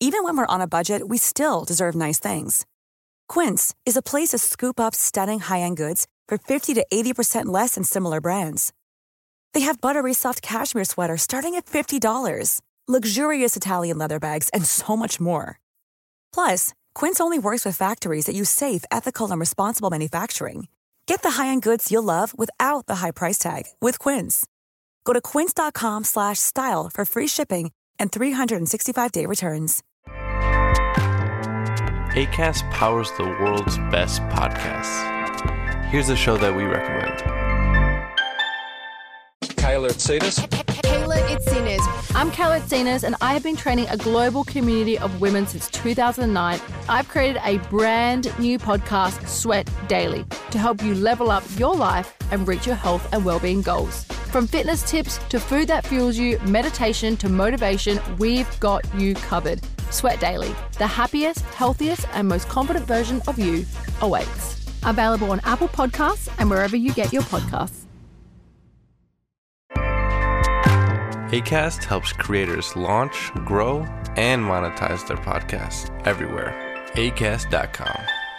Even when we're on a budget, we still deserve nice things. Quince is a place to scoop up stunning high-end goods for 50 to 80% less than similar brands. They have buttery soft cashmere sweaters starting at $50, luxurious Italian leather bags, and so much more. Plus, Quince only works with factories that use safe, ethical, and responsible manufacturing. Get the high-end goods you'll love without the high price tag with Quince. Go to quince.com/style for free shipping and 365-day returns. Acast powers the world's best podcasts. Here's a show that we recommend. Kayla Itsinas. Kayla Itsinas. I'm Kayla Itsinas, and I have been training a global community of women since 2009. I've created a brand new podcast, Sweat Daily, to help you level up your life and reach your health and well-being goals. From fitness tips to food that fuels you, meditation to motivation, we've got you covered. Sweat Daily, the happiest, healthiest, and most confident version of you awaits. Available on Apple Podcasts and wherever you get your podcasts. Acast helps creators launch, grow, and monetize their podcasts everywhere. Acast.com.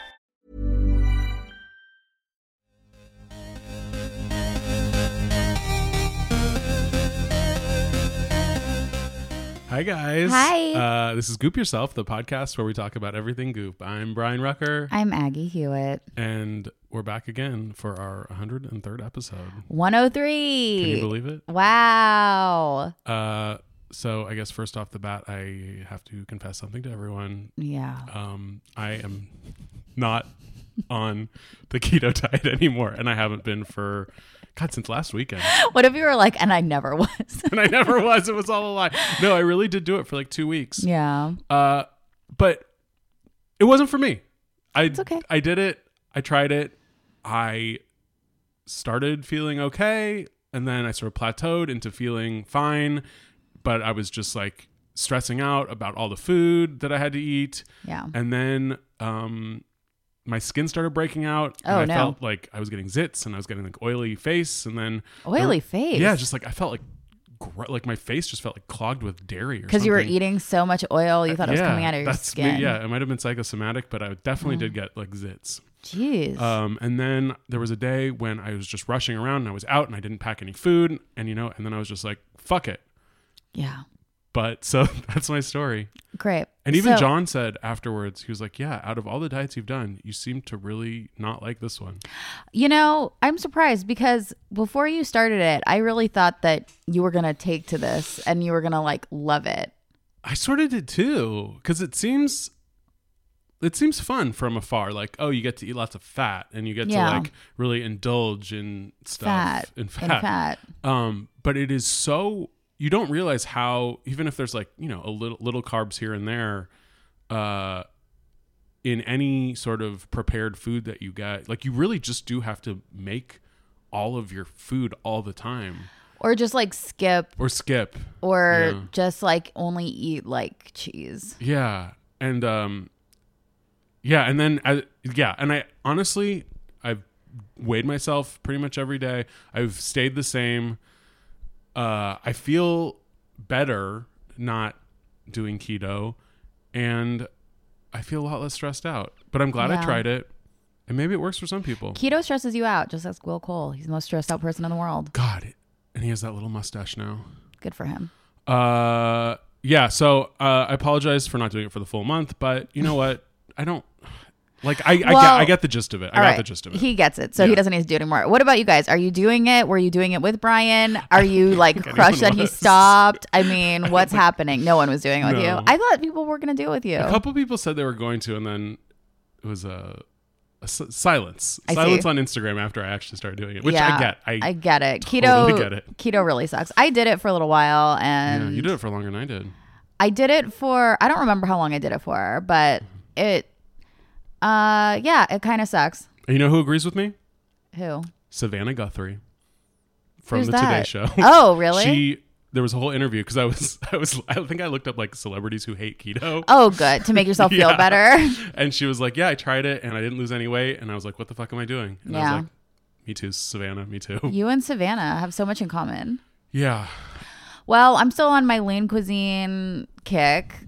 Hi, guys. Hi. This is Goop Yourself, the podcast where we talk about everything Goop. I'm Brian Rucker. I'm Aggie Hewitt. And we're back again for our 103rd episode. 103. Can you believe it? Wow. So I guess first off the bat, I have to confess something to everyone. Yeah. I am not on the keto diet anymore, and I haven't been for... God, since last weekend. What if you were like, and I never was? And I never was. It was all a lie. No, I really did do it for like 2 weeks. Yeah. But it wasn't for me. It's okay. I did it. I tried it. I started feeling okay. And then I sort of plateaued into feeling fine. But I was just like stressing out about all the food that I had to eat. Yeah. And then, my skin started breaking out. Oh, and I no. felt like I was getting zits and I was getting like oily face. And then Oily face? Yeah, just like I felt like my face just felt like clogged with dairy or something. Because you were eating so much oil, you thought it was coming out of your skin. Yeah, it might have been psychosomatic, but I definitely did get like zits. Jeez. And then there was a day when I was just rushing around and I was out and I didn't pack any food and and then I was just like, fuck it. Yeah. But so that's my story. Great. And even John said afterwards, he was like, yeah, out of all the diets you've done, you seem to really not like this one. I'm surprised because before you started it, I really thought that you were going to take to this and you were going to like love it. I sort of did too, because it seems fun from afar. Like, oh, you get to eat lots of fat and you get to like really indulge in stuff. Fat. But it is so... You don't realize how, even if there's like, a little carbs here and there, in any sort of prepared food that you get, like you really just do have to make all of your food all the time. Or just like skip. Or just like only eat like cheese. Yeah. And, and then, and I honestly, I've weighed myself pretty much every day. I've stayed the same. I feel better not doing keto, and I feel a lot less stressed out. But I'm glad I tried it, and maybe it works for some people. Keto stresses you out, just as Will Cole. He's the most stressed out person in the world. God, and he has that little mustache now. Good for him. Yeah, so I apologize for not doing it for the full month, but you know what? I don't... Like, I get the gist of it. I got the gist of it. He gets it. So he doesn't need to do it anymore. What about you guys? Are you doing it? Were you doing it with Brian? Are you like crushed that he stopped? I mean, what's happening? No one was doing it with you. I thought people were going to do it with you. A couple people said they were going to, and then it was a silence. I Silence see. on Instagram after I actually started doing it, which I get. I get it. Totally get it. Keto really sucks. I did it for a little while, and Yeah, you did it for longer than I did. I did it for, I don't remember how long I did it for, but it kind of sucks. And you know who agrees with me? Who? Savannah Guthrie from Who's the that? Today Show. Oh, really? There was a whole interview because I think I looked up like celebrities who hate keto. Oh, good. To make yourself feel better. And she was like, yeah, I tried it and I didn't lose any weight. And I was like, what the fuck am I doing? And I was like, me too, Savannah, me too. You and Savannah have so much in common. Yeah. Well, I'm still on my lean cuisine kick.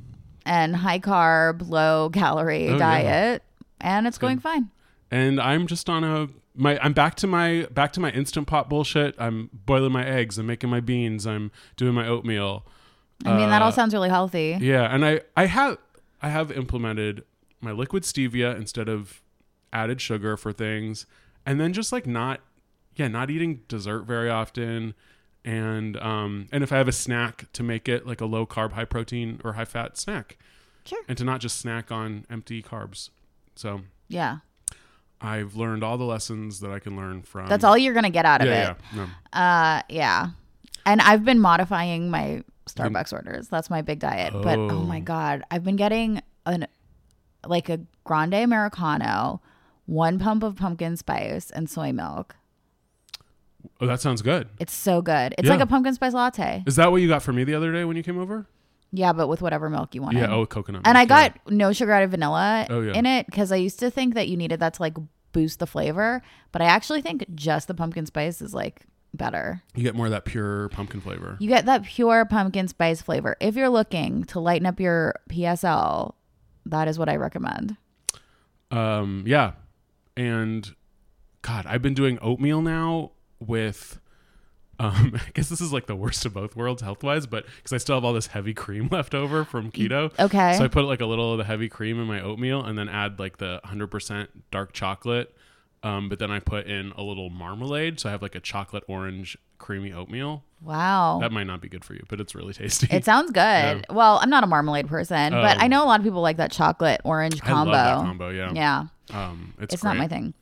and high carb, low calorie diet, and it's going fine. And I'm just on I'm back to my Instant Pot bullshit. I'm boiling my eggs. I'm making my beans. I'm doing my oatmeal. I mean, that all sounds really healthy. Yeah, and I have implemented my liquid stevia instead of added sugar for things, and then just like not eating dessert very often, and if I have a snack, to make it like a low carb, high protein or high fat snack. Sure. And to not just snack on empty carbs. So yeah, I've learned all the lessons that I can learn from. That's all you're gonna get out of it. Yeah. And I've been modifying my Starbucks orders. That's my big diet. But oh my god, I've been getting a grande Americano, 1 pump of pumpkin spice and soy milk. Oh, that sounds good. It's so good. It's like a pumpkin spice latte. Is that what you got for me the other day when you came over? Yeah, but with whatever milk you wanted. Yeah, coconut milk. And I got no sugar added vanilla yeah. in it because I used to think that you needed that to like boost the flavor. But I actually think just the pumpkin spice is like better. You get more of that pure pumpkin flavor. You get that pure pumpkin spice flavor. If you're looking to lighten up your PSL, that is what I recommend. Yeah. And God, I've been doing oatmeal now with, I guess this is like the worst of both worlds health-wise, but because I still have all this heavy cream left over from keto. Okay. So I put like a little of the heavy cream in my oatmeal and then add like the 100% dark chocolate. But then I put in a little marmalade. So I have like a chocolate orange creamy oatmeal. Wow. That might not be good for you, but it's really tasty. It sounds good. Yeah. Well, I'm not a marmalade person, but I know a lot of people like that chocolate orange combo. I love that combo, yeah. Yeah. It's not my thing.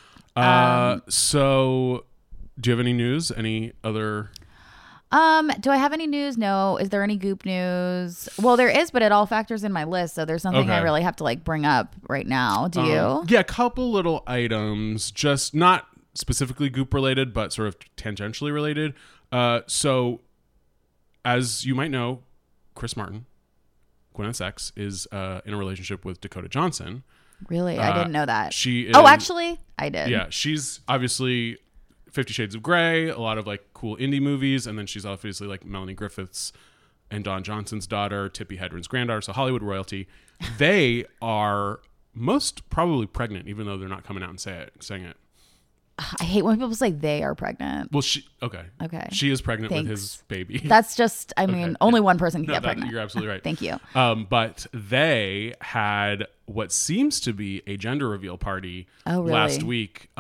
So do you have any news? Any other... do I have any news? No. Is there any Goop news? Well, there is, but it all factors in my list. So there's something I really have to like bring up right now. Do you? Yeah, a couple little items, just not specifically Goop related, but sort of tangentially related. So as you might know, Chris Martin, Gwyneth's ex, is in a relationship with Dakota Johnson. Really? I didn't know that. She is, actually, I did. Yeah, she's obviously 50 Shades of Grey, a lot of like cool indie movies, and then she's obviously like Melanie Griffith's and Don Johnson's daughter, Tippi Hedren's granddaughter, so Hollywood royalty. They are most probably pregnant, even though they're not coming out and saying it. I hate when people say they are pregnant. Well, she is pregnant with his baby. That's just, I mean, only one person can get pregnant. You're absolutely right. Thank you. But they had what seems to be a gender reveal party last week.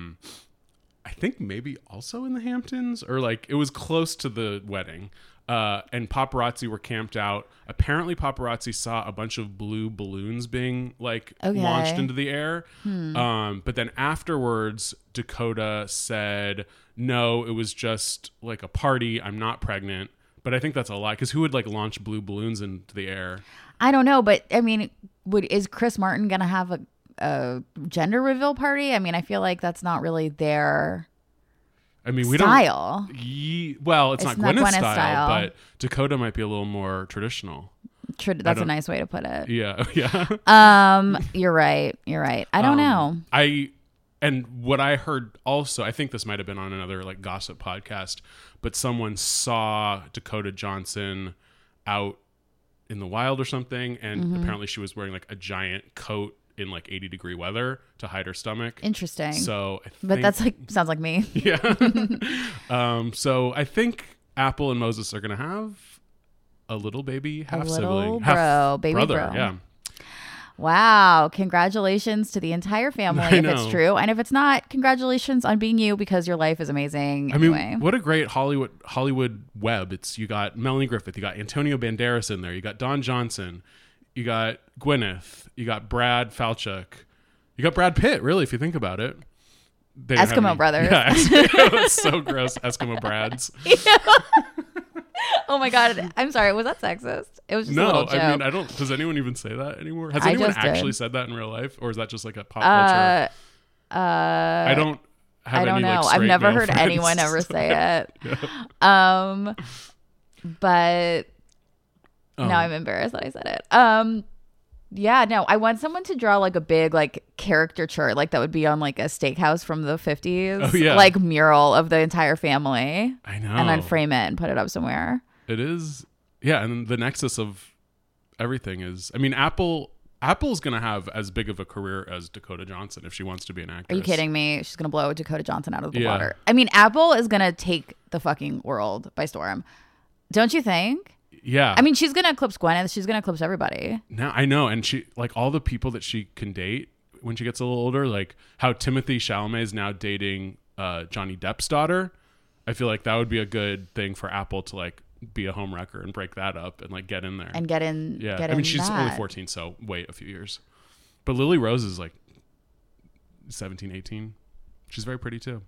I think maybe also in the Hamptons, or like it was close to the wedding. And paparazzi were camped out. Apparently paparazzi saw a bunch of blue balloons being like launched into the air. But then afterwards, Dakota said, no, it was just like a party. I'm not pregnant. But I think that's a lie, because who would like launch blue balloons into the air? I don't know. But I mean, is Chris Martin going to have a gender reveal party? I mean, I feel like that's not really their... I mean, style. Well, it's not Gwyneth's style, but Dakota might be a little more traditional. That's a nice way to put it. Yeah, yeah. You're right. I don't know. And what I heard also, I think this might have been on another like gossip podcast, but someone saw Dakota Johnson out in the wild or something, and apparently she was wearing like a giant coat in like 80-degree weather to hide her stomach. Interesting. So, but that's like sounds like me. Yeah. So I think Apple and Moses are gonna have a little baby half sibling, baby brother. Yeah. Wow! Congratulations to the entire family if it's true, and if it's not, congratulations on being you, because your life is amazing. I mean, what a great Hollywood web! You got Melanie Griffith, you got Antonio Banderas in there, you got Don Johnson. You got Gwyneth. You got Brad Falchuk. You got Brad Pitt, really, if you think about it. Eskimo brothers. Yeah, it's so gross. Eskimo Brads. Yeah. Oh my God. I'm sorry. Was that sexist? It was just a little joke. I mean, does anyone even say that anymore? Has anyone actually said that in real life? Or is that just like a pop culture? I don't know. I've never heard anyone ever say it. Yeah. But... Now I'm embarrassed that I said it. Yeah, no, I want someone to draw like a big like caricature, like that would be on like a steakhouse from the 50s. Oh, yeah. Like mural of the entire family. I know. And then frame it and put it up somewhere. It is. Yeah. And the nexus of everything is. I mean, Apple's gonna have as big of a career as Dakota Johnson if she wants to be an actress. Are you kidding me? She's gonna blow Dakota Johnson out of the Yeah. water. I mean, Apple is gonna take the fucking world by storm. Don't you think? Yeah. I mean, she's gonna eclipse Gwyneth. She's gonna eclipse everybody. Now I know, and she like all the people that she can date when she gets a little older, like how Timothée Chalamet is now dating Johnny Depp's daughter. I feel like that would be a good thing for Apple to like be a home wrecker and break that up and like get in there And get in. Yeah, Get I mean in she's that. only 14, so wait a few years. But Lily Rose is like 17, 18. She's very pretty too.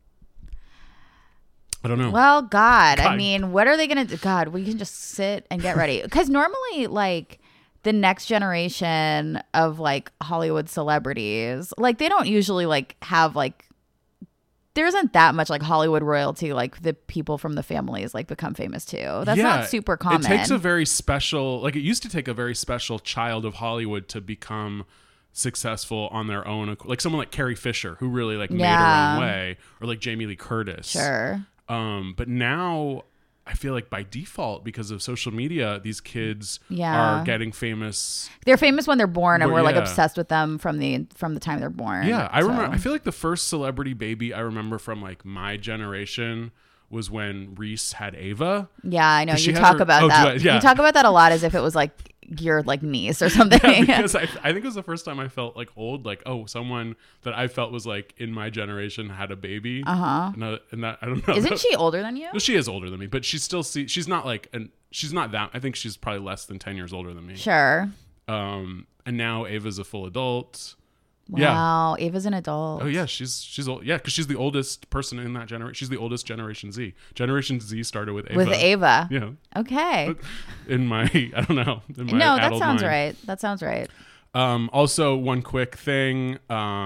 I don't know. Well, God, I God. mean, what are they gonna do? God, we can just sit and get ready. Because normally, like the next generation of like Hollywood celebrities, like they don't usually like have like. There isn't that much like Hollywood royalty, like the people from the families like become famous too. That's not super common. It takes a very special, like it used to take a very special child of Hollywood to become successful on their own. Like someone like Carrie Fisher, who really like made her own way, or like Jamie Lee Curtis. Sure. But now I feel like by default, because of social media, these kids Yeah. are getting famous. They're famous when they're born, and Well, we're like yeah. obsessed with them from the time they're born. Yeah, I remember. So- I feel like the first celebrity baby I remember from like my generation was when Reese had Ava. Yeah, I know. 'Cause she You had talk her- about oh, do that. I- yeah. You talk about that a lot as if it was like your like niece or something. Yeah, because I think it was the first time I felt like old, like, oh, someone that I felt was like in my generation had a baby. Uh-huh. And that I don't know. Isn't she older than you? Well, she is older than me, but she's still she's not like she's not that. I think she's probably less than 10 years older than me. Sure. And now Ava's a full adult. Yeah. Wow, Ava's an adult. Oh yeah, she's old. Yeah, because she's the oldest person in that generation. She's the oldest Generation Z. Generation Z started with Ava. With Ava. Yeah. Okay. In my, I don't know. In my No, that adult sounds mind. right. That sounds right. Also, one quick thing.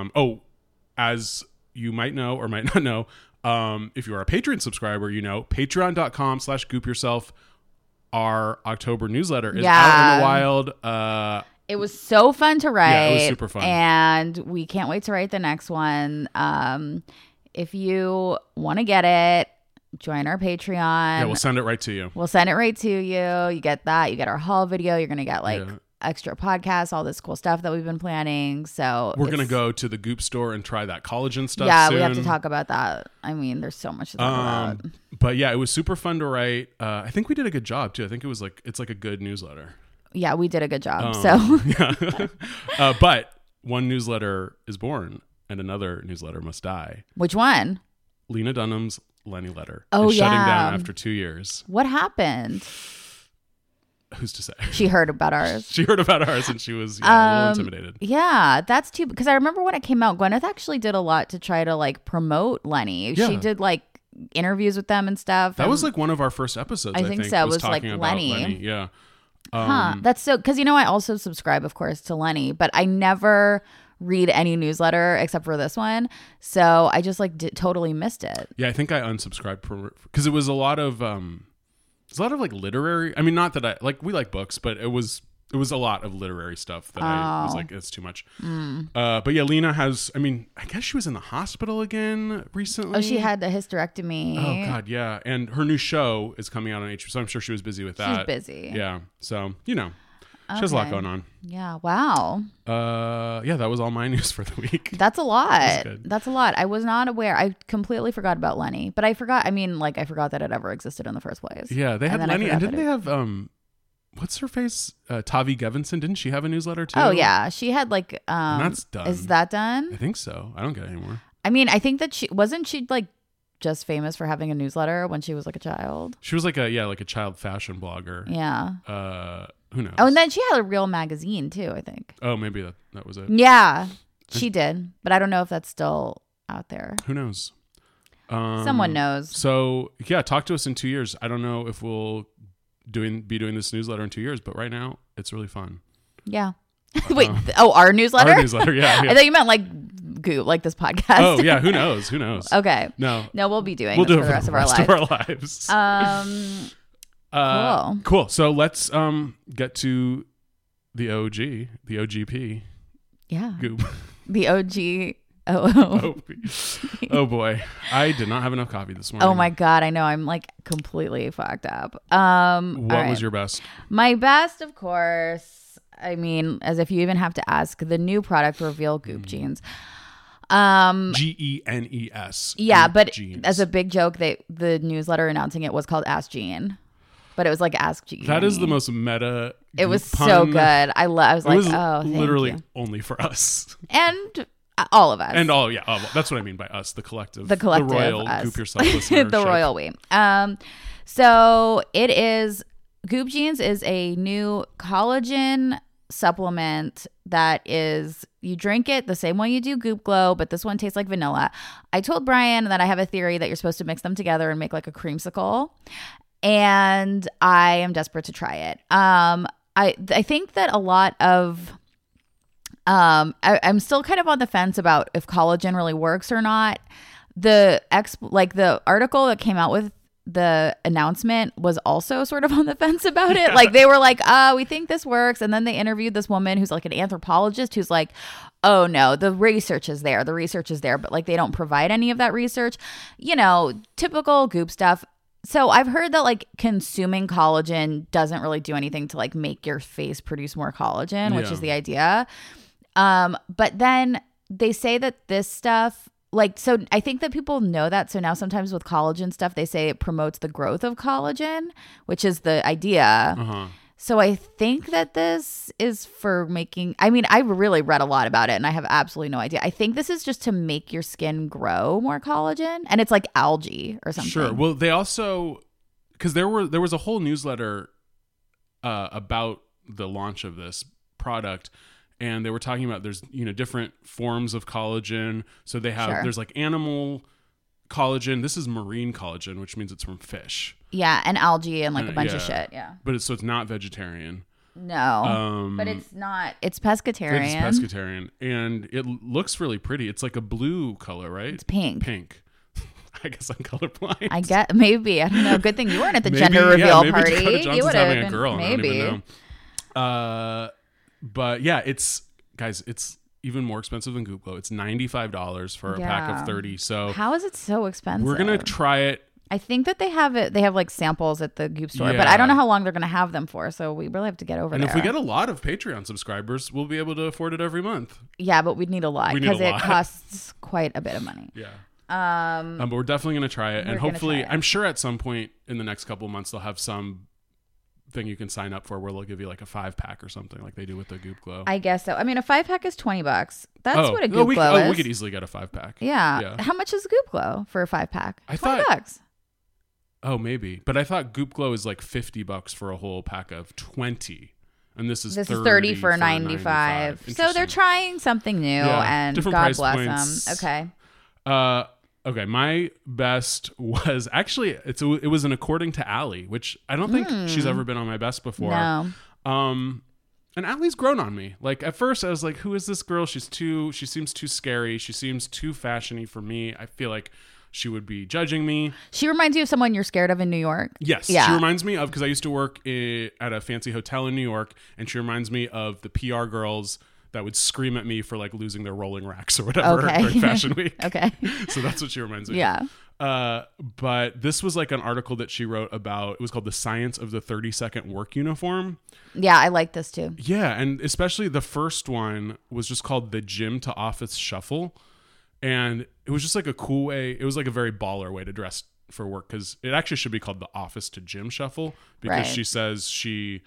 As you might know or might not know, if you are a Patreon subscriber, you know patreon.com/goop yourself. Our October newsletter is out in the wild. It was so fun to write. Yeah, it was super fun. And we can't wait to write the next one. If you want to get it, join our Patreon. Yeah, we'll send it right to you. We'll send it right to you. You get that. You get our haul video. You're going to get like Yeah. extra podcasts, all this cool stuff that we've been planning. So We're going to go to the Goop store and try that collagen stuff Yeah, soon. we have to talk about that. I mean, there's so much to talk about. But yeah, it was super fun to write. I think we did a good job too. I think it's like a good newsletter. Yeah, we did a good job. Yeah. But one newsletter is born and another newsletter must die. Which one? Lena Dunham's Lenny letter Oh, is shutting yeah. down after 2 years. What happened? Who's to say? She heard about ours. She heard about ours and she was a little intimidated. Yeah, that's too, because I remember when it came out, Gwyneth actually did a lot to try to like promote Lenny. Yeah. She did like interviews with them and stuff. That was like one of our first episodes. I I think think so. It was was, like, talking about Lenny. Yeah. That's so, because I also subscribe, of course, to Lenny, but I never read any newsletter except for this one. So I just like totally missed it. Yeah, I think I unsubscribed because it was a lot of like literary. I mean, not that I like, we like books, but it was a lot of literary stuff that I was like, it's too much. But yeah, Lena has, I mean, I guess she was in the hospital again recently. Oh, she had the hysterectomy. Oh God, yeah. And her new show is coming out on HBO, so I'm sure she was busy with that. She's busy. Yeah. So, she has a lot Okay. going on. Yeah. Wow. Yeah, that was all my news for the week. That's a lot. good. That's a lot. I was not aware. I completely forgot about Lenny, but I forgot that it ever existed in the first place. Yeah, they had then I Lenny, and forgot didn't that they have what's her face? Tavi Gevinson, didn't she have a newsletter too? Oh yeah, she had like And that's done. Is that I done? think so. I don't get it anymore. I mean, I think that she like just famous for having a newsletter when she was like a child. She was like a child fashion blogger. Yeah. Who knows? Oh, and then she had a real magazine too, I think. Oh, maybe that was it. Yeah, she did, but I don't know if that's still out there. Who knows? Someone knows. So yeah, talk to us in 2 years. I don't know if we'll be doing this newsletter in 2 years, but right now it's really fun. Yeah. Wait. Our newsletter? Our newsletter, yeah. I thought you meant like Goop, like this podcast. Oh yeah, who knows? Who knows? Okay. No, we'll be doing we'll this do for it the rest of our lives. lives. Cool. Cool. So let's get to the OG, the OGP. Yeah. Goop. The OG Oh boy, I did not have enough coffee this morning. Oh my God, I know. I'm like completely fucked up. What was your best? My best, of course. I mean, as if you even have to ask, the new product reveal Goop Jeans. Genes. Yeah, Goop but Jeans. as a big joke, the newsletter announcing it was called Ask Jean. But it was like Ask Jean. That is the most meta. It was pun. so good. I was It like, was oh, thank literally you. only for us. And all of us. And all, yeah, that's what I mean by us, the collective. The collective, The royal us. Goop Yourself listenership. The royal we. So it is, Goop Jeans is a new collagen supplement that is, you drink it the same way you do Goop Glow, but this one tastes like vanilla. I told Brian that I have a theory that you're supposed to mix them together and make like a creamsicle. And I am desperate to try it. I think that a lot of I'm still kind of on the fence about if collagen really works or not. The article that came out with the announcement was also sort of on the fence about it. Like they were like, we think this works. And then they interviewed this woman who's like an anthropologist who's like, oh no, the research is there. But like they don't provide any of that research. You know, typical Goop stuff. So I've heard that like consuming collagen doesn't really do anything to like make your face produce more collagen, which is the idea. But then they say that this stuff, like, so I think that people know that. So now sometimes with collagen stuff, they say it promotes the growth of collagen, which is the idea. Uh-huh. So I think that this is for making, I mean, I really read a lot about it and I have absolutely no idea. I think this is just to make your skin grow more collagen, and it's like algae or something. Sure. Well, they also, because there was a whole newsletter about the launch of this product, and they were talking about there's, you know, different forms of collagen. So they have, there's like animal collagen. This is marine collagen, which means it's from fish. Yeah, and algae and like a bunch of shit. Yeah. But it's not vegetarian. No. But it's not. It's pescatarian. It's pescatarian. And it looks really pretty. It's like a blue color, right? It's pink. Pink. I guess I'm colorblind. I get, maybe. I don't know. Good thing you weren't at the gender reveal party. Dakota Johnson's You would having have a been. girl. Maybe. I don't even know. But yeah, it's even more expensive than Goop Glow. It's $95 for a pack of 30. So how is it so expensive? We're gonna try it. I think that they have it. They have like samples at the Goop store, Yeah. but I don't know how long they're gonna have them for. So we really have to get over And there. if we get a lot of Patreon subscribers, we'll be able to afford it every month. Yeah, but we'd need a lot We need a because it lot. costs quite a bit of money. Yeah. But we're definitely gonna try it, and We're gonna hopefully, try it. I'm sure at some point in the next couple of months they'll have some thing you can sign up for where they'll give you like a 5-pack or something like they do with the Goop Glow. I guess so. I mean, a 5-pack is $20. That's what a Goop we, Glow is. we could easily get a 5-pack. Yeah. How much is Goop Glow for a 5-pack? I $20. thought- Oh, maybe. But I thought Goop Glow is like $50 for a whole pack of 20. And this is 30 for 95. So they're trying something new, and different God price bless points. them. Okay. Okay, my best was actually it was an According to Allie, which I don't think she's ever been on my best before. No. And Allie's grown on me. Like at first I was like, who is this girl? She seems too scary. She seems too fashiony for me. I feel like she would be judging me. She reminds you of someone you're scared of in New York. Yes. Yeah. She reminds me of, because I used to work at a fancy hotel in New York, and she reminds me of the PR girls that would scream at me for like losing their rolling racks or whatever Okay. during Fashion Week. Okay. So that's what she reminds me Yeah. of. But this was like an article that she wrote about, it was called The Science of the 30-Second Work Uniform. Yeah, I like this too. Yeah, and especially the first one was just called the Gym to Office Shuffle. And it was just like a cool way, it was like a very baller way to dress for work, because it actually should be called the Office to Gym Shuffle, because Right. she says she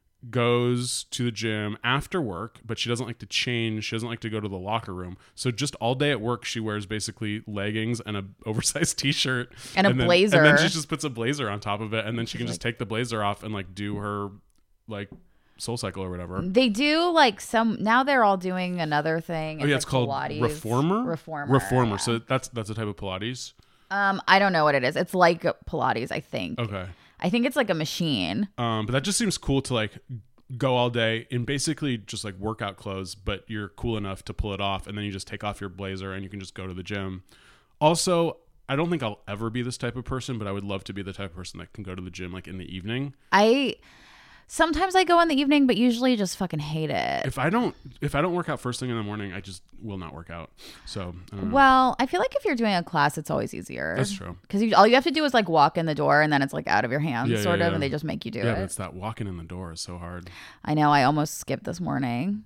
goes to the gym after work, but she doesn't like to change. She doesn't like to go to the locker room. So just all day at work, she wears basically leggings and an oversized t-shirt And a blazer. And then she just puts a blazer on top of it, and then she can just take the blazer off and like do her like Soul Cycle or whatever. They do like some, now they're all doing another thing. Oh yeah, it's like called Pilates. Reformer. Reformer. Yeah. So that's a type of Pilates. I don't know what it is. It's like Pilates, I think. Okay. I think it's like a machine. But that just seems cool to like go all day in basically just like workout clothes, but you're cool enough to pull it off, and then you just take off your blazer and you can just go to the gym. Also, I don't think I'll ever be this type of person, but I would love to be the type of person that can go to the gym like in the evening. Sometimes I go in the evening, but usually just fucking hate it. If I don't work out first thing in the morning, I just will not work out. So I don't know. Well, I feel like if you're doing a class, it's always easier. That's true. Because all you have to do is like walk in the door, and then it's like out of your hands, Yeah, sort yeah, of, yeah. and they just make you do Yeah, it. but it's that walking in the door is so hard. I know. I almost skipped this morning.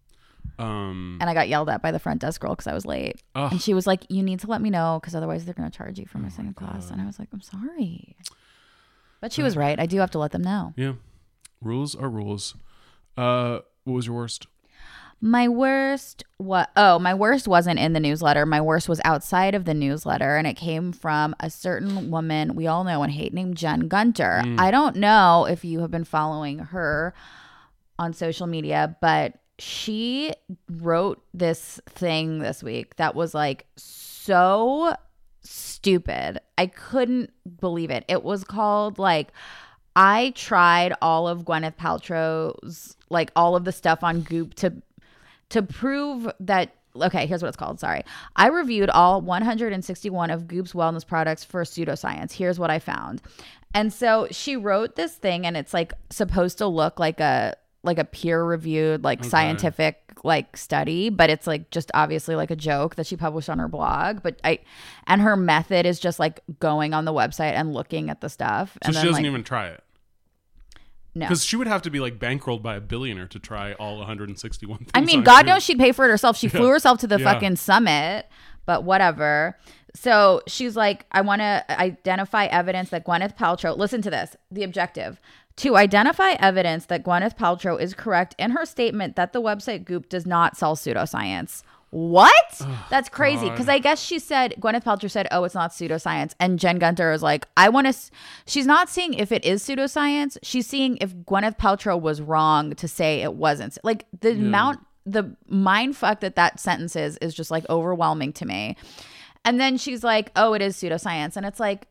And I got yelled at by the front desk girl because I was late. Ugh. And she was like, you need to let me know because otherwise they're going to charge you for missing a class. And I was like, I'm sorry. But she was right. I do have to let them know. Yeah. Rules are rules. What was your worst? My worst wasn't in the newsletter. My worst was outside of the newsletter, and it came from a certain woman we all know and hate named Jen Gunter. I don't know if you have been following her on social media, but she wrote this thing this week that was like so stupid. I couldn't believe it. It was called like, I tried all of Gwyneth Paltrow's, like all of the stuff on Goop to prove that. Okay, here's what it's called. Sorry. I reviewed all 161 of Goop's wellness products for pseudoscience. Here's what I found. And so she wrote this thing, and it's like supposed to look like a peer-reviewed, like scientific like study, but it's like just obviously like a joke that she published on her blog. And her method is just like going on the website and looking at the stuff. So and she then, doesn't like, even try it. No. Because she would have to be like bankrolled by a billionaire to try all 161 things. I mean, on God Goop. knows she'd pay for it herself. She flew herself to the Yeah. fucking summit, but whatever. So she's like, I want to identify evidence that Gwyneth Paltrow, listen to this, the objective, to identify evidence that Gwyneth Paltrow is correct in her statement that the website Goop does not sell pseudoscience. What? That's crazy. Because I guess Gwyneth Paltrow said, oh, it's not pseudoscience. And Jen Gunter is like, she's not seeing if it is pseudoscience. She's seeing if Gwyneth Paltrow was wrong to say it wasn't. Like the mind fuck that sentence is just like overwhelming to me. And then she's like, oh, it is pseudoscience. And it's like,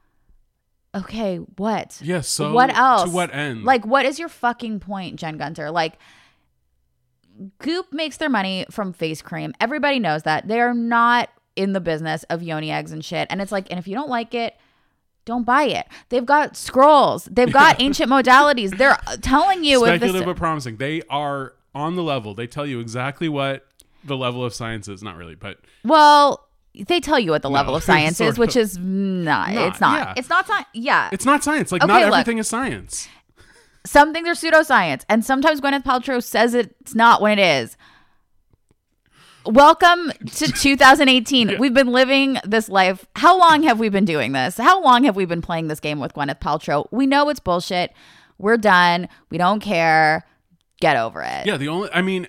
okay, what? Yeah, so what else? To what end? Like, what is your fucking point, Jen Gunter? Like, Goop makes their money from face cream. Everybody knows that. They are not in the business of yoni eggs and shit. And it's like, and if you don't like it, don't buy it. They've got scrolls. They've got ancient modalities. They're telling you speculative but promising. They are on the level. They tell you exactly what the level of science is. Not really, but they tell you what the level of science is, which is not. It's not. Yeah. It's not science. Yeah. It's not science. Like, Okay, not look. everything is science. Some things are pseudoscience, and sometimes Gwyneth Paltrow says it's not when it is. Welcome to 2018. Yeah. We've been living this life. How long have we been doing this? How long have we been playing this game with Gwyneth Paltrow? We know it's bullshit. We're done. We don't care. Get over it. Yeah,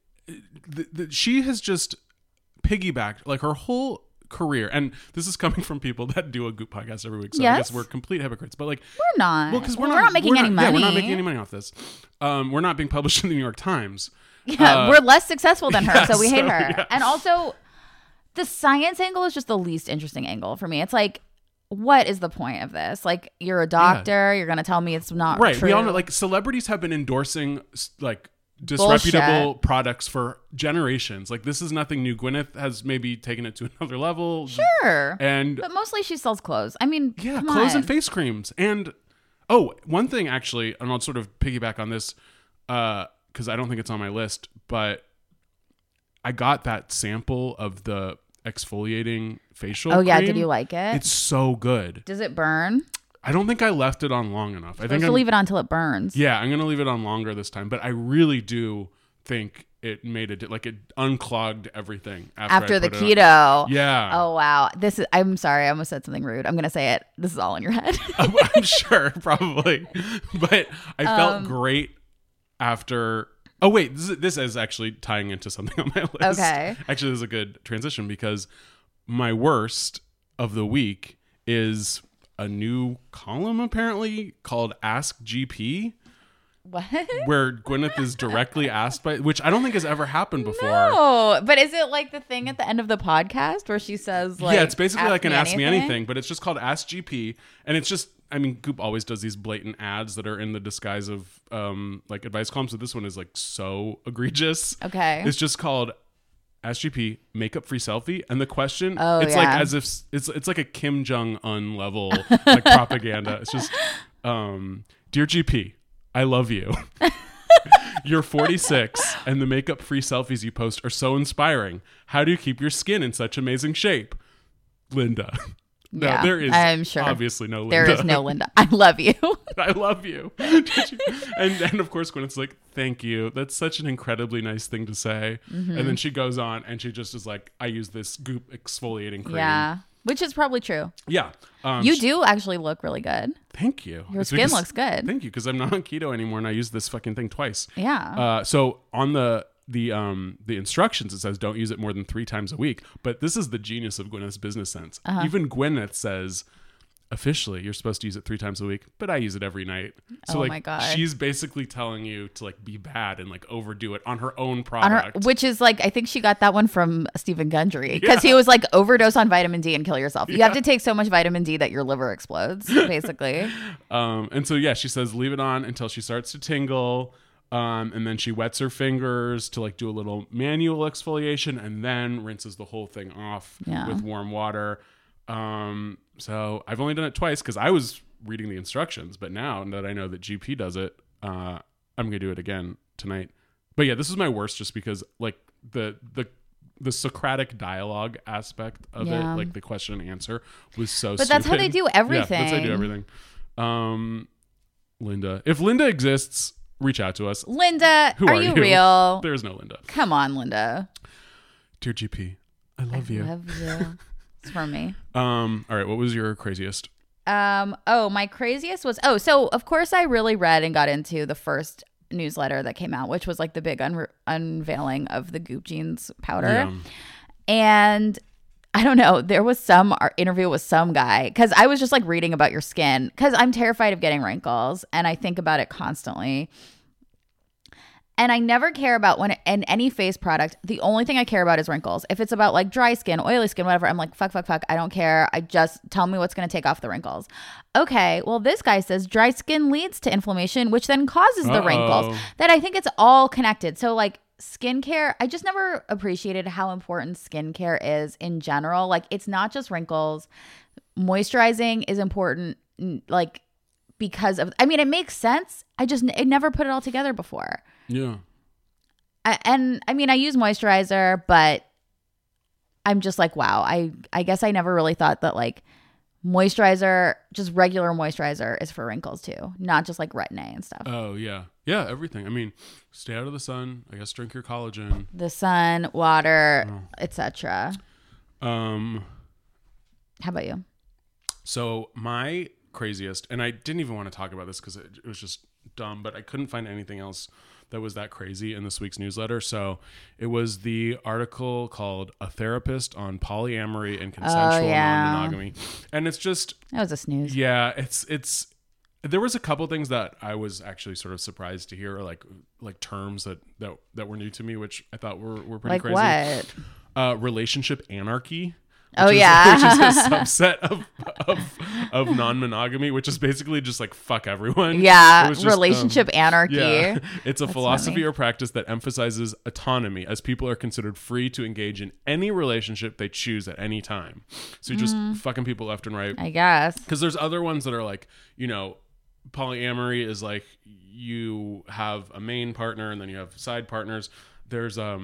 she has just piggybacked like her whole career, and this is coming from people that do a Goop podcast every week, so I Yes. guess we're complete hypocrites, but like We're not. well, because we're not making any money. Yeah, we're not making any money off this. We're not being published in the New York Times. Yeah, we're less successful than her, yeah, so we hate so, her. yeah. And also, the science angle is just the least interesting angle for me. It's like, what is the point of this? Like, you're a doctor. You're going to tell me it's not Right. true. We all know, like, celebrities have been endorsing like disreputable Bullshit. products for generations. Like, this is nothing new. Gwyneth has maybe taken it to another level. Sure. And But mostly she sells clothes. I mean, yeah, come clothes on. and face creams. And one thing actually, and I'll sort of piggyback on this because I don't think it's on my list, but I got that sample of the exfoliating facial Oh, yeah. cream. Did you like it? It's so good. Does it burn? I don't think I left it on long enough. I think Supposed to leave it on until it burns. Yeah, I'm gonna leave it on longer this time, but I really do think it made it like it unclogged everything After I the put it on. keto. Yeah. Oh, wow. I'm sorry. I almost said something rude. I'm going to say it. This is all in your head. I'm sure, probably, but I felt great after. Oh wait, this is actually tying into something on my list. Okay. Actually, this is a good transition because my worst of the week is a new column apparently called Ask GP. What? Where Gwyneth is directly asked by, which I don't think has ever happened before. No, but is it like the thing at the end of the podcast where she says, like, yeah, it's basically like an Ask Me Anything, but it's just called Ask GP. And it's just, I mean, Goop always does these blatant ads that are in the disguise of like advice columns. So this one is like so egregious. Okay. It's just called Ask GP, makeup free selfie. And the question, Oh, it's yeah. like as if it's like a Kim Jong-un level like propaganda. It's just, dear GP, I love you. You're 46 and the makeup-free selfies you post are so inspiring. How do you keep your skin in such amazing shape? Linda. No, Yeah, there is I'm sure. obviously no Linda. There is no Linda. I love you. I love you. And of course, Gwyneth's like, thank you. That's such an incredibly nice thing to say. Mm-hmm. And then she goes on and she just is like, I use this Goop exfoliating cream. Yeah. Which is probably true. Yeah. You do actually look really good. Thank you. Your It's skin because- looks good. Thank you, because I'm not on keto anymore and I use this fucking thing twice. Yeah. So on the instructions, it says don't use it more than 3 times a week. But this is the genius of Gwyneth's business sense. Even Gwyneth says, officially, you're supposed to use it 3 times a week, but I use it every night. So Oh like, my God. she's basically telling you to like be bad and like overdo it on her own product. Which is like, I think she got that one from Stephen Gundry because he was like, overdose on vitamin D and kill yourself. You have to take so much vitamin D that your liver explodes, basically. And so yeah, she says leave it on until she starts to tingle. And then she wets her fingers to like do a little manual exfoliation and then rinses the whole thing off with warm water. So I've only done it twice because I was reading the instructions, but now that I know that GP does it, I'm gonna do it again tonight. But yeah, this is my worst just because like the Socratic dialogue aspect of it, like the question and answer, was so. But that's how they do everything. Yeah, that's how they do everything. Linda, if Linda exists, reach out to us. Linda, Who are are you you? real? There's no Linda. Come on, Linda. Dear GP, I love you. Love you. It's for me. All right, what was your craziest? My craziest was so of course I really read and got into the first newsletter that came out, which was like the big unveiling of the Goop Jeans powder. Yeah. And I don't know, there was some interview with some guy because I was just like reading about your skin because I'm terrified of getting wrinkles and I think about it constantly. And I never care about when in any face product, the only thing I care about is wrinkles. If it's about like dry skin, oily skin, whatever, I'm like, fuck. I don't care. I just tell me what's going to take off the wrinkles. Okay, well, this guy says dry skin leads to inflammation, which then causes the wrinkles. That I think it's all connected. So like skincare, I just never appreciated how important skincare is in general. Like it's not just wrinkles. Moisturizing is important, like because of, I mean, it makes sense. I never put it all together before. Yeah. I mean, I use moisturizer, but I'm just like, wow, I guess I never really thought that like moisturizer, just regular moisturizer is for wrinkles too, not just like Retin-A and stuff. Oh, yeah. Yeah, everything. I mean, stay out of the sun. I guess drink your collagen. The sun, water, etc. How about you? So my craziest, and I didn't even want to talk about this because it was just dumb, but I couldn't find anything else that was that crazy in this week's newsletter. So it was the article called A Therapist on Polyamory and Consensual Non-Monogamy. And it's just, that was a snooze. yeah, it's there was a couple things that I was actually sort of surprised to hear, like terms that were new to me, which I thought were pretty Like crazy. what? Relationship anarchy. Oh, Which is a subset of non-monogamy, which is basically just like fuck everyone. Yeah, It was just, relationship anarchy. Yeah, it's a philosophy funny. or practice that emphasizes autonomy, as people are considered free to engage in any relationship they choose at any time. So you're just fucking people left and right. I guess. Because there's other ones that are like, you know, polyamory is like you have a main partner and then you have side partners. There's a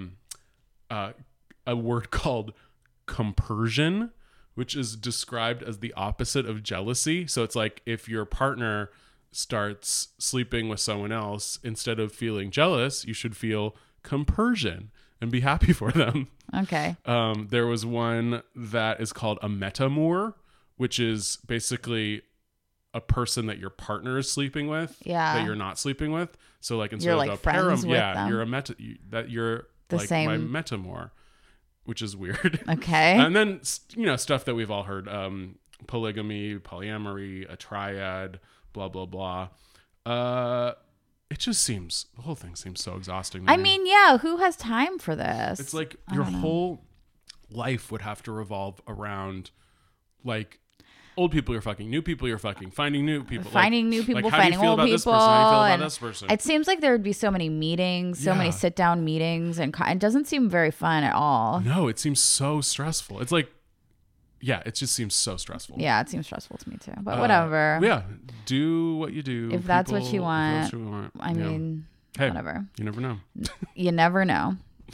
word called compersion, which is described as the opposite of jealousy. So it's like if your partner starts sleeping with someone else, instead of feeling jealous, you should feel compersion and be happy for them. Okay. There was one that is called a metamour, which is basically a person that your partner is sleeping with, that you're not sleeping with. So like instead You're of like a friends with them. you're you're The like same- my metamour, which is weird. Okay. And then, you know, stuff that we've all heard, polygamy, polyamory, a triad, blah, blah, blah. It just seems, the whole thing seems so exhausting to I me. mean, yeah, who has time for this? It's like your whole life would have to revolve around like old people you're fucking, new people you're fucking, finding new people. Finding new people, how do you finding feel old about people. this person? How do you feel about and this person? It seems like there would be so many meetings, so many Yeah. sit down meetings, and it doesn't seem very fun at all. No, it seems so stressful. It's like yeah, it just seems so stressful. Yeah, it seems stressful to me too. But whatever. Yeah, do what you do. If that's what you want. If that's what you want. I mean, hey, whatever. You never know. You never know.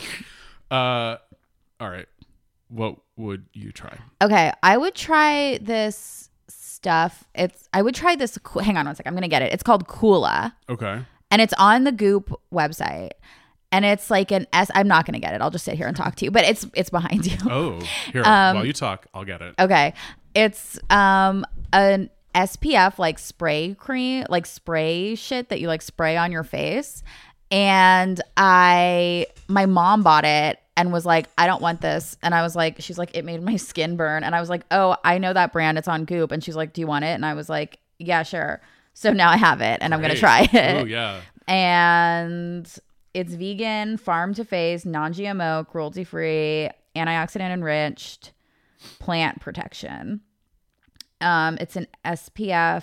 All right. What would you try? Okay, I would try this stuff. I would try this. Hang on one second. I'm gonna get it. It's called Kula. Okay. And it's on the Goop website. And it's like I'm not gonna get it. I'll just sit here and talk to you. But it's behind you. Oh, here. While you talk, I'll get it. Okay. It's an SPF like spray cream, like spray shit that you like spray on your face. And my mom bought it and was like, I don't want this. And I was like, she's like, it made my skin burn. And I was like, oh, I know that brand. It's on Goop. And she's like, do you want it? And I was like, yeah, sure. So now I have it and I'm going to try it. Oh, yeah. And it's vegan, farm to face, non-GMO, cruelty free, antioxidant enriched, plant protection. It's an SPF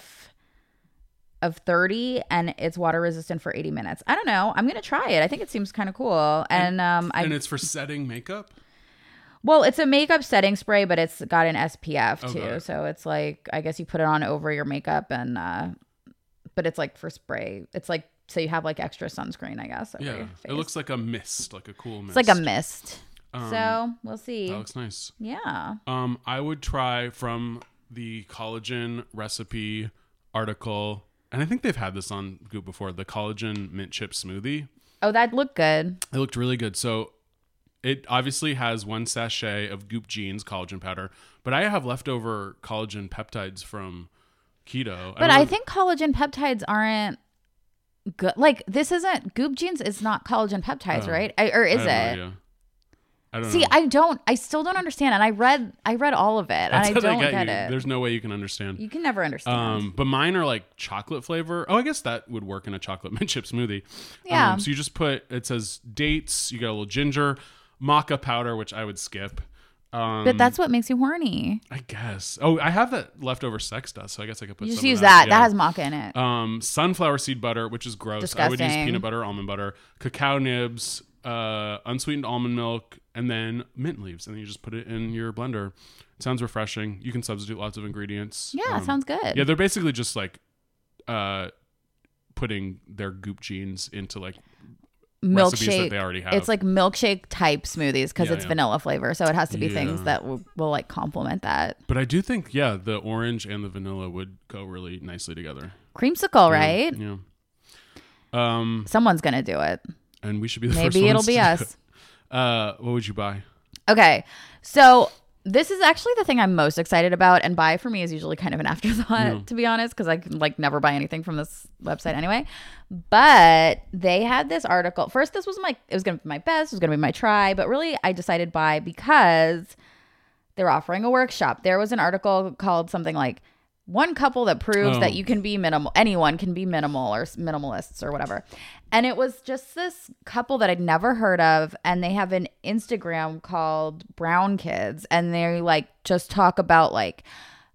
of 30 and it's water resistant for 80 minutes. I don't know. I'm going to try it. I think it seems kind of cool. And it's for setting makeup? Well, it's a makeup setting spray, but it's got an SPF too. Okay. So it's like, I guess you put it on over your makeup and but it's like for spray. It's like, so you have like extra sunscreen, I guess. Over your face. It looks like a mist, like a cool mist. It's like a mist. So we'll see. That looks nice. Yeah. I would try from the collagen recipe article, and I think they've had this on Goop before, the collagen mint chip smoothie. Oh, that looked good. It looked really good. So it obviously has 1 sachet of Goop Jeans collagen powder, but I have leftover collagen peptides from keto. But I think collagen peptides aren't good. Like this isn't Goop Jeans is not collagen peptides, right? Or is it? I don't See, know. I still don't understand. And I read all of it and I don't get it. There's no way you can understand. You can never understand. But mine are like chocolate flavor. Oh, I guess that would work in a chocolate mint chip smoothie. Yeah. So you just it says dates, you got a little ginger, maca powder, which I would skip. But that's what makes you horny. I guess. Oh, I have that leftover sex dust, so I guess I could put You just some use of that. that. Yeah. That has maca in it. Sunflower seed butter, which is gross. Disgusting. I would use peanut butter, almond butter, cacao nibs, unsweetened almond milk, and then mint leaves. And then you just put it in your blender. It sounds refreshing. You can substitute lots of ingredients. Yeah, it sounds good. Yeah, they're basically just like putting their Goop Jeans into like recipes that they already have. It's like milkshake type smoothies because it's yeah. vanilla flavor. So it has to be things that will like complement that. But I do think, the orange and the vanilla would go really nicely together. Creamsicle, right? Yeah. Someone's going to do it. And we should be the first ones Maybe it'll be to do us. it. What would you buy? Okay. So this is actually the thing I'm most excited about. And buy for me is usually kind of an afterthought, to be honest, because I can like never buy anything from this website anyway. But they had this article. First, it was going to be my best. It was going to be my try. But really, I decided buy because they're offering a workshop. There was an article called something like one couple that proves that you can be minimal. Anyone can be minimal or minimalists or whatever. And it was just this couple that I'd never heard of. And they have an Instagram called Brown Kids. And they like just talk about like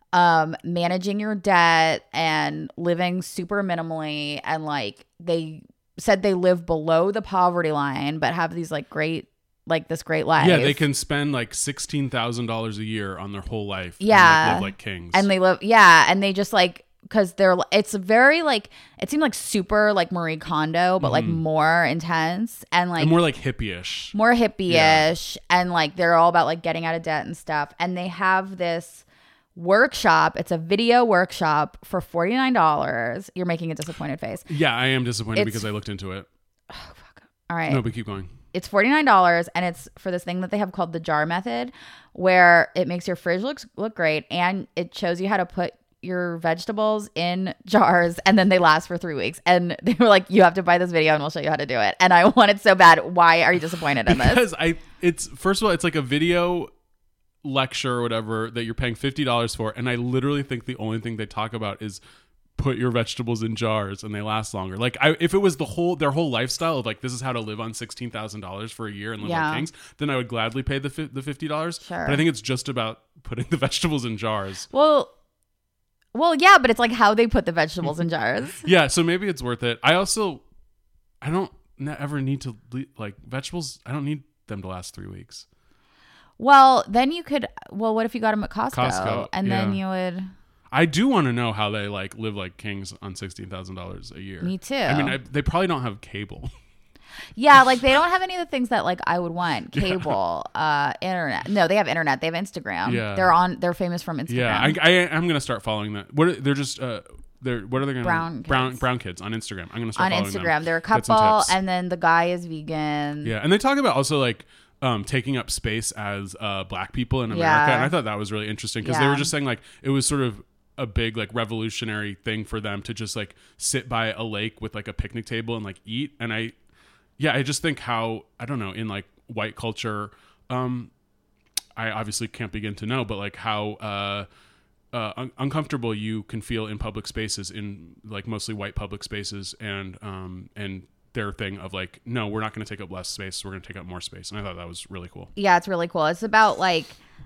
managing your debt and living super minimally. And like they said they live below the poverty line, but have these like this great life. Yeah, they can spend like $16,000 a year on their whole life. Yeah. And, live like kings. And they live, and they just like, because it's very like, it seemed like super like Marie Kondo, but like more intense and like. And more like hippie-ish. More hippie-ish. Yeah. And like, they're all about like getting out of debt and stuff. And they have this workshop. It's a video workshop for $49. You're making a disappointed face. Yeah, I am disappointed because I looked into it. Oh, fuck. All right. No, but keep going. It's $49 and it's for this thing that they have called the jar method, where it makes your fridge look great and it shows you how to put your vegetables in jars and then they last for 3 weeks. And they were like, you have to buy this video and we'll show you how to do it. And I want it so bad. Why are you disappointed in this? Because it's first of all, it's like a video lecture or whatever that you're paying $50 for. And I literally think the only thing they talk about is put your vegetables in jars and they last longer. Like if it was their whole lifestyle of like, this is how to live on $16,000 for a year and live like kings, then I would gladly pay the $50. Sure. But I think it's just about putting the vegetables in jars. Well, yeah, but it's like how they put the vegetables in jars. Yeah. So maybe it's worth it. I don't ever need to like vegetables. I don't need them to last 3 weeks. Well, then you could. Well, what if you got them at Costco? Costco, and yeah. then you would. I do want to know how they like live like kings on $16,000 a year. Me too. I mean, they probably don't have cable. Yeah, like they don't have any of the things that like I would want. Cable, internet. No, they have internet. They have Instagram. Yeah. They're famous from Instagram. Yeah, I'm gonna start following that. They're just what are they gonna brown kids on Instagram. I'm gonna start on following Instagram. them. They're a couple, and then the guy is vegan. Yeah, and they talk about also like taking up space as black people in America, and I thought that was really interesting because they were just saying like it was sort of a big like revolutionary thing for them to just like sit by a lake with like a picnic table and like eat. And I just think how, I don't know, in like white culture, I obviously can't begin to know, but like how uncomfortable you can feel in public spaces, in like mostly white public spaces, and their thing of like, no, we're not going to take up less space, we're going to take up more space. And I thought that was really cool. Yeah, it's really cool. It's about like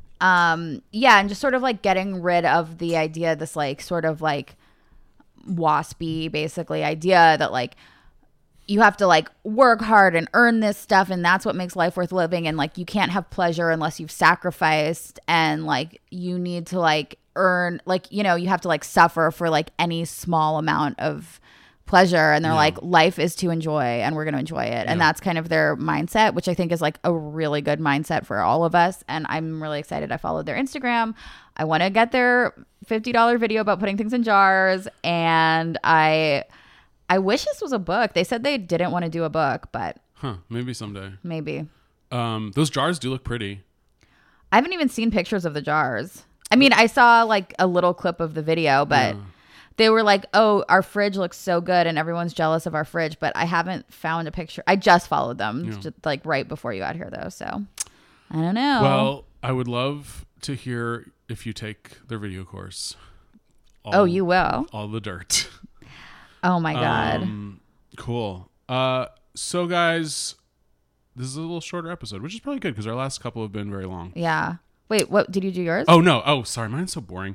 and just sort of like getting rid of the idea, this like sort of like waspy basically idea that like you have to like work hard and earn this stuff, and that's what makes life worth living, and like you can't have pleasure unless you've sacrificed, and like you need to like earn, like, you know, you have to like suffer for like any small amount of pleasure, and they're like, life is to enjoy, and we're going to enjoy it. And that's kind of their mindset, which I think is like a really good mindset for all of us. And I'm really excited. I followed their Instagram. I want to get their $50 video about putting things in jars, and I wish this was a book. They said they didn't want to do a book, but maybe someday. Maybe. Those jars do look pretty. I haven't even seen pictures of the jars. I mean, I saw like a little clip of the video, but they were like, oh, our fridge looks so good and everyone's jealous of our fridge, but I haven't found a picture. I just followed them just like right before you got here though. So I don't know. Well, I would love to hear if you take their video course. You will? All the dirt. Oh my God. Cool. So guys, this is a little shorter episode, which is probably good because our last couple have been very long. Yeah. Wait, what did you do yours? Oh no. Oh, sorry. Mine's so boring.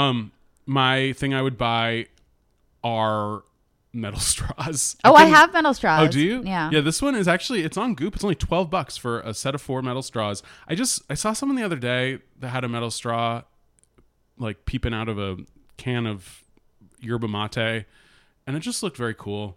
My thing I would buy are metal straws. I have metal straws. Oh, do you? Yeah. Yeah, this one is actually, it's on Goop. It's only $12 for a set of 4 metal straws. I saw someone the other day that had a metal straw like peeping out of a can of yerba mate, and it just looked very cool.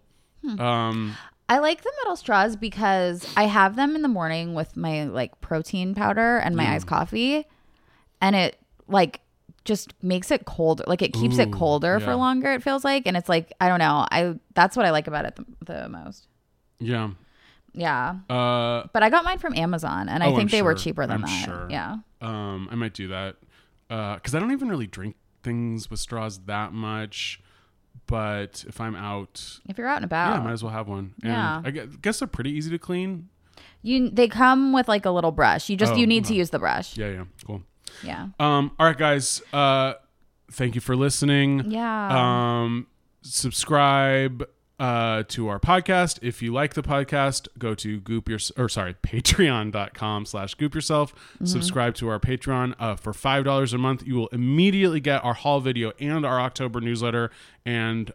I like the metal straws because I have them in the morning with my like protein powder and my iced coffee, and it like just makes it colder. Like it keeps it colder for longer, it feels like. And it's like, I don't know. That's what I like about it the most. Yeah. Yeah. But I got mine from Amazon, and I think they were cheaper than that. Sure. Yeah. I might do that. Because I don't even really drink things with straws that much. But if I'm out. If you're out and about. Yeah, I might as well have one. And yeah. I guess they're pretty easy to clean. They come with like a little brush. You need to use the brush. Yeah. Cool. Yeah. All right, guys. Thank you for listening. Yeah. Subscribe to our podcast. If you like the podcast, go to patreon.com/goopyourself. Mm-hmm. Subscribe to our Patreon for $5 a month. You will immediately get our haul video and our October newsletter, and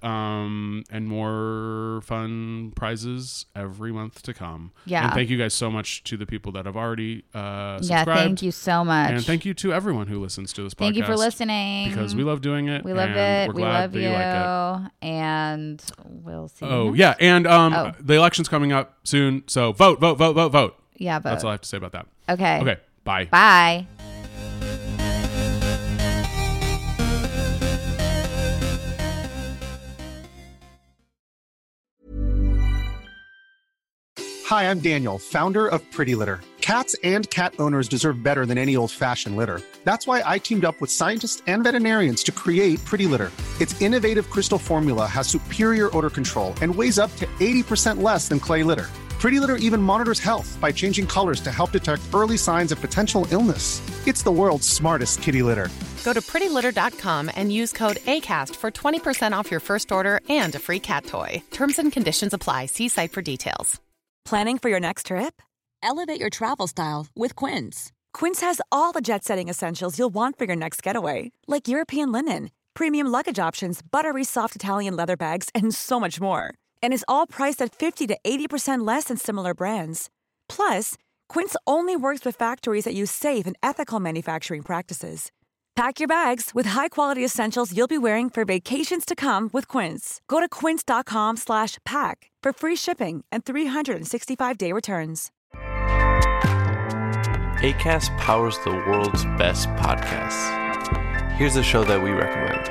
more fun prizes every month to come. Yeah. And thank you guys so much to the people that have already subscribed. Yeah, thank you so much. And thank you to everyone who listens to this podcast. Thank you for listening. Because we love doing it. We love it. We're glad we love you. that like it. And we'll see. Oh, yeah. And the election's coming up soon. So vote. Yeah, vote. That's all I have to say about that. Okay. Okay. Bye. Bye. Hi, I'm Daniel, founder of Pretty Litter. Cats and cat owners deserve better than any old-fashioned litter. That's why I teamed up with scientists and veterinarians to create Pretty Litter. Its innovative crystal formula has superior odor control and weighs up to 80% less than clay litter. Pretty Litter even monitors health by changing colors to help detect early signs of potential illness. It's the world's smartest kitty litter. Go to prettylitter.com and use code ACAST for 20% off your first order and a free cat toy. Terms and conditions apply. See site for details. Planning for your next trip? Elevate your travel style with Quince. Quince has all the jet-setting essentials you'll want for your next getaway, like European linen, premium luggage options, buttery soft Italian leather bags, and so much more. And is all priced at 50 to 80% less than similar brands. Plus, Quince only works with factories that use safe and ethical manufacturing practices. Pack your bags with high-quality essentials you'll be wearing for vacations to come with Quince. Go to quince.com/pack for free shipping and 365-day returns. Acast powers the world's best podcasts. Here's a show that we recommend.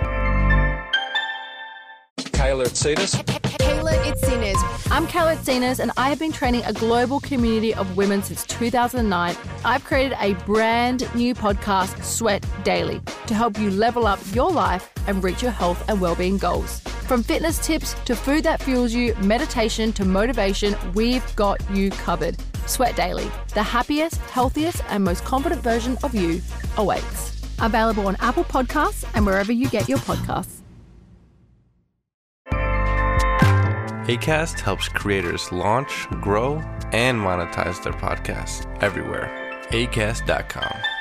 Kayla Itsinas. Kayla Itsinas. I'm Kayla Itsinas, and I have been training a global community of women since 2009. I've created a brand new podcast, Sweat Daily, to help you level up your life and reach your health and well-being goals. From fitness tips to food that fuels you, meditation to motivation, we've got you covered. Sweat Daily, the happiest, healthiest, and most confident version of you awaits. Available on Apple Podcasts and wherever you get your podcasts. Acast helps creators launch, grow, and monetize their podcasts everywhere. Acast.com.